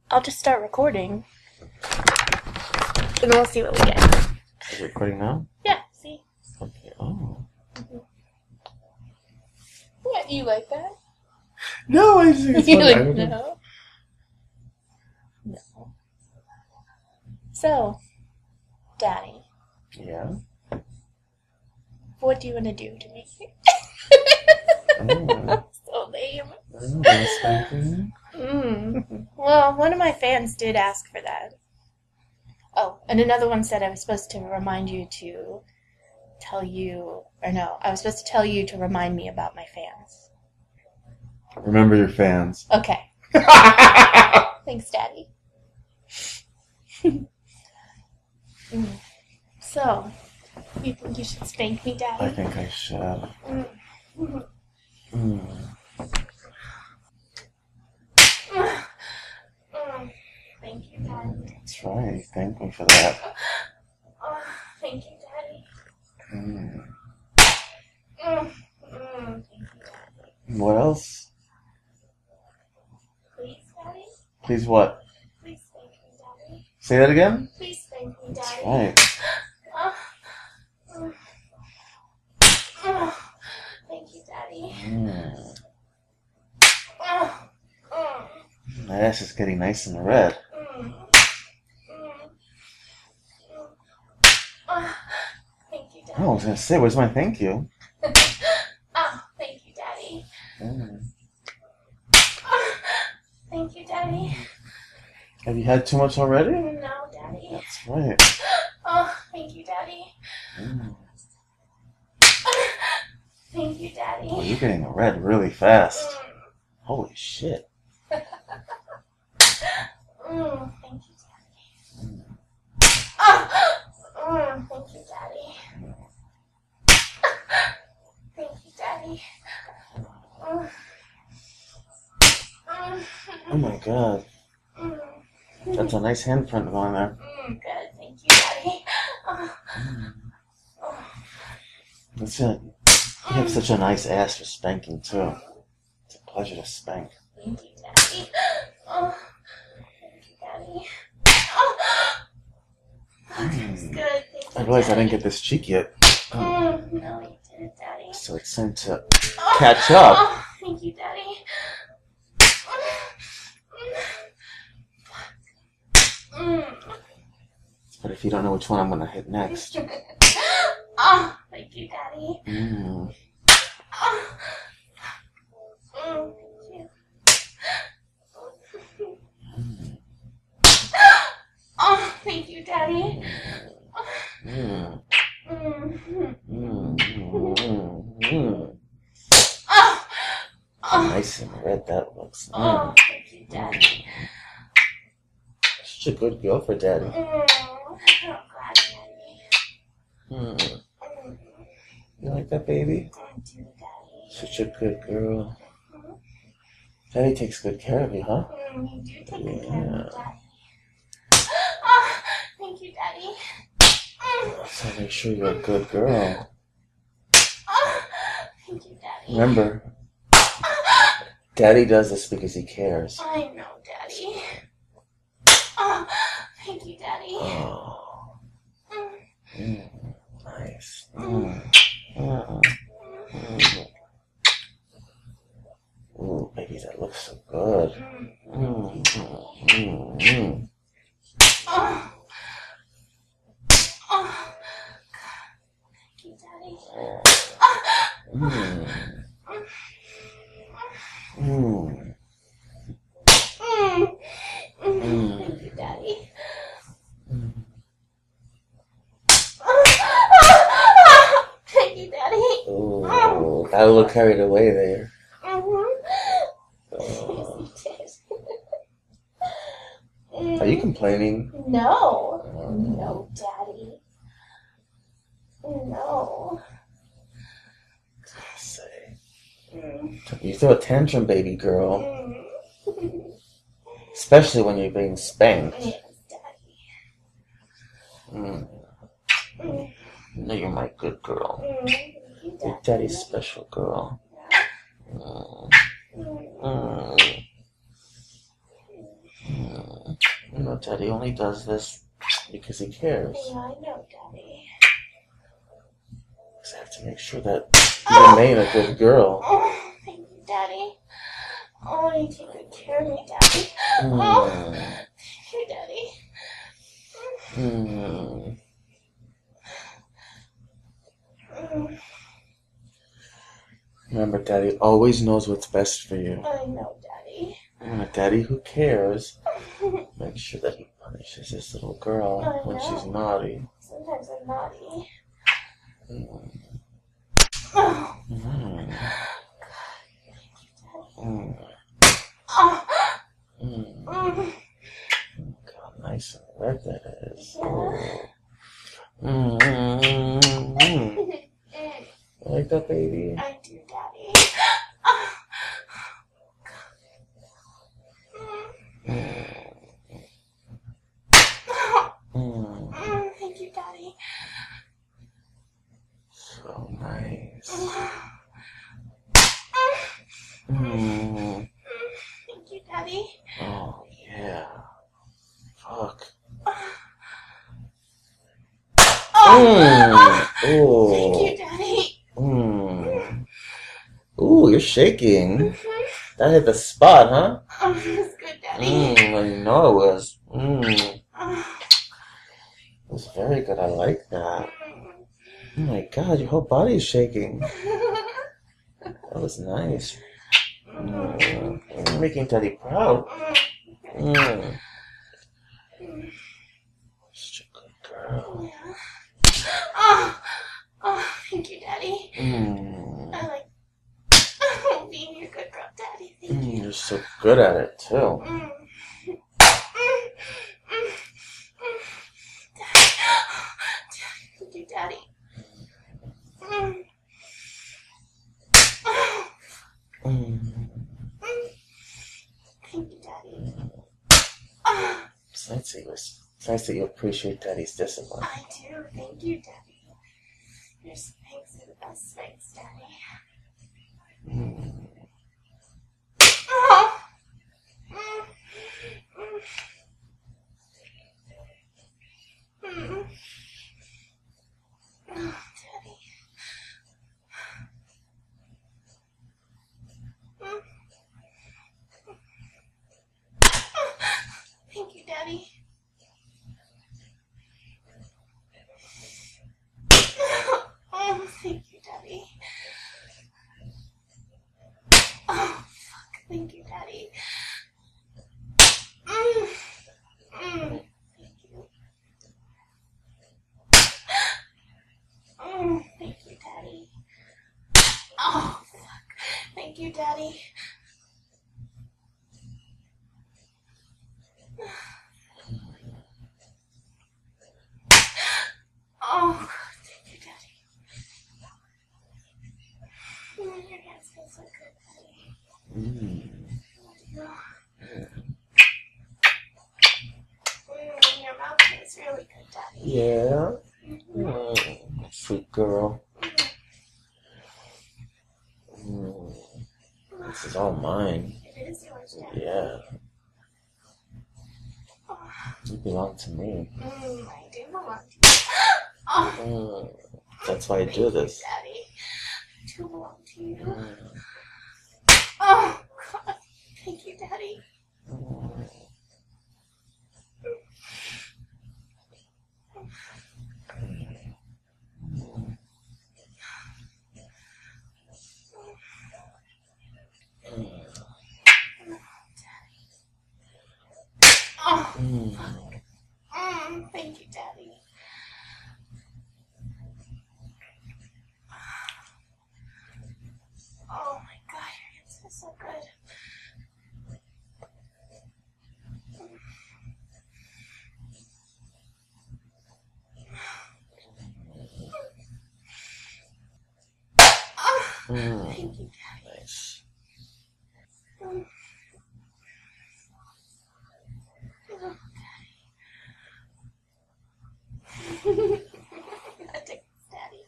I'll just start recording. And we'll see what we get. Is it recording now? Yeah, see? Okay. Oh. What, you like that? No, I just think it's You funny. like, no? No. So, Daddy, Yeah. what do you want to do to me? Oh. So lame. Spanking. Well, one of my fans did ask for that. Oh, and another one said I was supposed to remind you to tell you, or no, I was supposed to tell you to remind me about my fans. Remember your fans. Okay. Thanks, Daddy. So, you think you should spank me, Daddy? I think I should. Thank you, Daddy. That's right. Thank me for that. Thank you, Daddy. Mm. Thank you, Daddy. What else? Please, Daddy? Please what? Please spank me, Daddy. Say that again? Please spank me, That's Daddy. right. Thank you, Daddy. My ass is getting nice and red. Thank you, Daddy. Oh, I was going to say, where's my thank you? Thank you, Daddy. Mm. Thank you, Daddy. Have you had too much already? No, Daddy. That's right. Thank you, Daddy. Mm. Thank you, Daddy. Oh, you're getting red really fast. Holy shit. Thank you, Daddy. Thank you, Daddy. Thank you, Daddy. Oh my god. That's a nice handprint going there. Good. Thank you, Daddy. That's it. You have such a nice ass for spanking, too. It's a pleasure to spank. Thank you, Daddy. Thank you, Daddy. Feels good. Thank you, I realized I Daddy. didn't get this cheek yet. No, you didn't, Daddy. So it's time to catch up. Thank you, Daddy. But if you don't know which one I'm going to hit next. Thank you, Daddy. Mm. Thank you. Thank you, Daddy. Mm. Mm. Mm. Mm. Nice and red that looks. Thank you, Daddy. Such a good girl for daddy. I'm glad, Daddy. Mm. You like that, baby? I do, Daddy. Such a good girl. Daddy takes good care of you, huh? You do take good care of me, Daddy. Thank you, Daddy. So make sure you're a good girl. Thank you, Daddy. Remember, Daddy does this because he cares. I know, Daddy. Thank you, Daddy. Oh. Nice. Ooh, baby, that looks so good. Thank you, Daddy. Thank you, Daddy. Thank you, Daddy. Ooh, got a little carried away there. Are you complaining? No. No, Daddy. No. Say. You throw a tantrum, baby girl. Especially when you're being spanked. Yes, Daddy. No, you're my good girl. You're Daddy's special girl. Mm. You know, Daddy only does this because he cares. Yeah, I know, Daddy. Because I have to make sure that you remain a good girl. Oh, thank you, Daddy. Oh, you take good care of me, Daddy. Oh, thank you, Daddy. Remember, Daddy always knows what's best for you. I know, Daddy. And a daddy who cares makes sure that he punishes his little girl when she's naughty. Sometimes I'm naughty. Oh. Look how nice and red that is. You like that, baby? I do, Daddy. Thank you, Daddy. So nice. Thank you, Daddy. Oh, yeah. Fuck. Thank you, Daddy. Ooh, you're shaking. That hit the spot, huh? Oh, it was good, Daddy. I know it was. It was very good. I like that. Oh my God, your whole body is shaking. That was nice. You're making Daddy proud. Such a good girl. Yeah. Oh, thank you, Daddy. I like being your good girl, Daddy. Thank you. You're so good at it, too. Thank you, Daddy. Thank you, Daddy. It's nice that you appreciate Daddy's discipline. I do. Thank you, Daddy. Your spanks are the best spanks, Daddy. Daddy. Thank you, Daddy. Oh, thank you, Daddy. Oh, fuck. Thank you, Daddy. Thank you. Thank you, Daddy. Oh, fuck. Thank you, Daddy. Oh, thank you, Daddy. Your hands feel so good, Daddy. Your mouth feels really good, Daddy. Yeah? Sweet girl. This is all mine. It is yours, Daddy. Yeah. You belong to me. I do belong to you. Oh, That's why I do this. Daddy. I do belong to you. Oh, God. Thank you, Daddy. Oh, thank you, Daddy. Oh my God, your hands feel so good. Thank you, Daddy. Nice. That tickles, Daddy.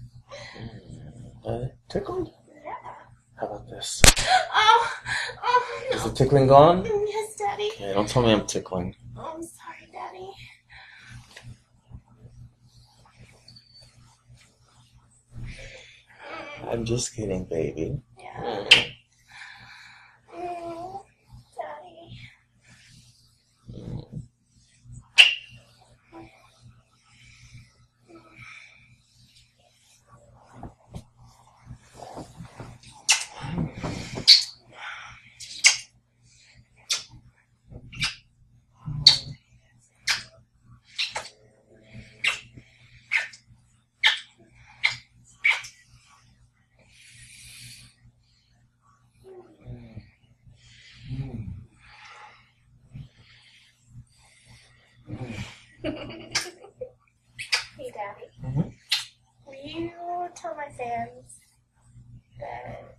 Tickled? Yeah. How about this? Oh, Is the tickling gone? Yes, Daddy. Okay, Don't tell me I'm tickling. Oh, I'm sorry, Daddy. I'm just kidding, baby. Yeah. Daddy. Hey, Daddy. Mhm. Will you tell my fans that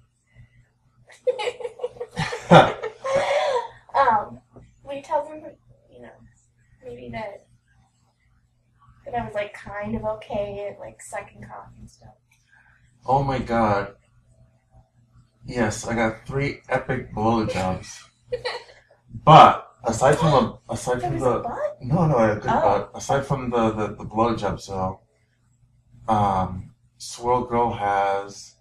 will you tell them, you know, maybe that I was like kind of okay at like sucking cock and stuff. Oh my god. Yes, I got 3 epic blowjobs. But aside from There was a butt? no, I had a good Oh. butt. Aside from the blowjobs though, Swirl Girl has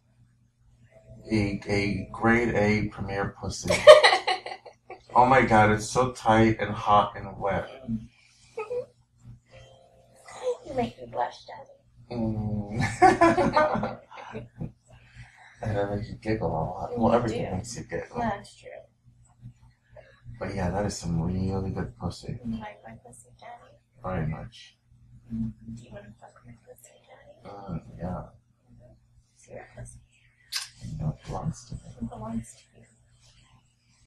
a grade A premier pussy. Oh my god, it's so tight and hot and wet. You make me blush, Daddy. And I make you giggle a lot. You Well, everything do. makes you giggle. That's true. But yeah, that is some really good pussy. You like my pussy, Daddy? Very much. Do you want to fuck my pussy, Daddy? Yeah. See your pussy. You know, it belongs to me. It belongs to